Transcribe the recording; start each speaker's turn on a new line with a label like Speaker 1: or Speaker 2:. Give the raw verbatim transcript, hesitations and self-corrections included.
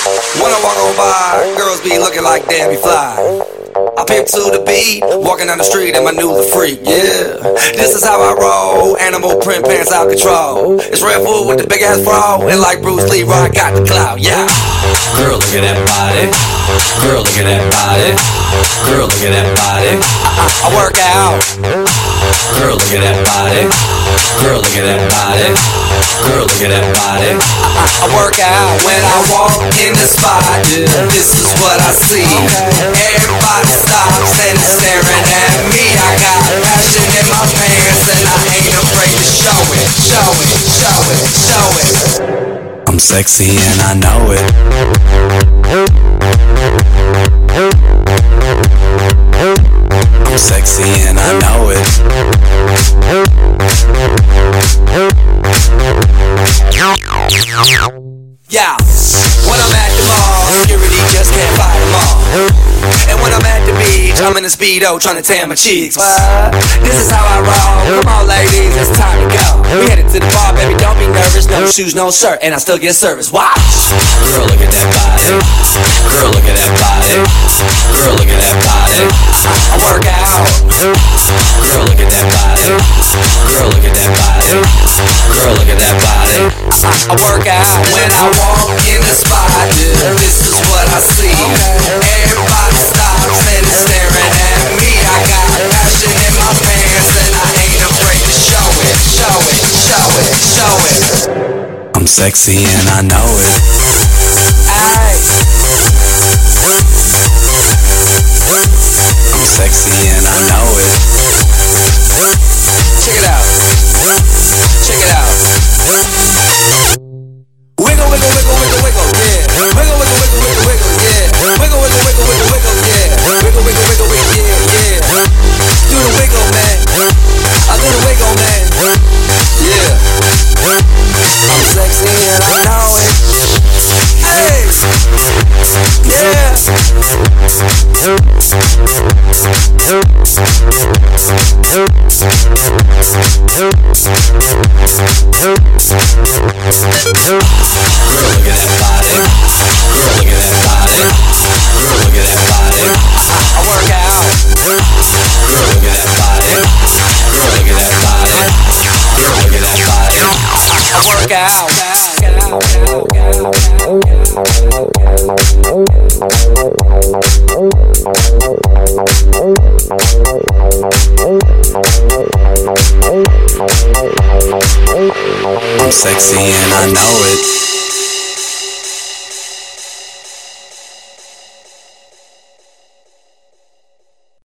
Speaker 1: When I walk on by, girls be looking like Debbie Fly. I pimp to the beat, walking down the street in my new the freak, yeah. This is how I roll, animal print pants out control. It's Red Food with the big ass bra, and like Bruce Lee, I got the clout, yeah. Girl, look at that body. Girl, look at that body. Girl, look at that body. I, I, I work out. Girl, look at that body. Girl, look at that body. Girl, look at that body. I, I, I work out when I walk in the spot. This is what I see. Everybody stops and is staring at me. I got passion in my pants and I ain't afraid to show it, show it, show it, show it.
Speaker 2: I'm sexy and I know it. I'm sexy and I know it.
Speaker 1: Yeah, when I'm at the mall, security just can't fight them all. And when I'm at the beach, I'm in a Speedo trying to tan my cheeks. What? This is how I roll. Come on ladies, it's time to go. We headed to the bar, baby, don't be nervous. No shoes, no shirt, and I still get service. Watch. Girl, look at that body. Girl, look at that body. Girl, look at that body. I, I work out. Girl, look at that body. Girl, look at that body. Girl, look at that body. I, I work out when I walk in the spot. This is what I see. Everybody stops and is staring at me. I got passion in my pants and I ain't afraid to show it, show it, show it, show it.
Speaker 2: I'm sexy and I know it.
Speaker 1: Aye.
Speaker 2: I'm sexy and I know it.
Speaker 1: Check it out. Check it out. Wiggle, wiggle, wiggle, wiggle, wiggle, yeah. Wiggle, wiggle, wiggle, wiggle, wiggle, yeah. Wiggle, wiggle, wiggle, wiggle, wiggle, yeah. Wiggle, wiggle, wiggle, wiggle, yeah, yeah. Do the wiggle, man. I do the wiggle, man. Yeah. I'm sexy and I know it. Hey. Yeah. Girl, look at that body. Girl, look at that body. Girl, look at that body. I, I work out. Girl, look at that body. Girl, look at that body. Girl, look at that body. I, I work out.
Speaker 2: I'm sexy and I know it.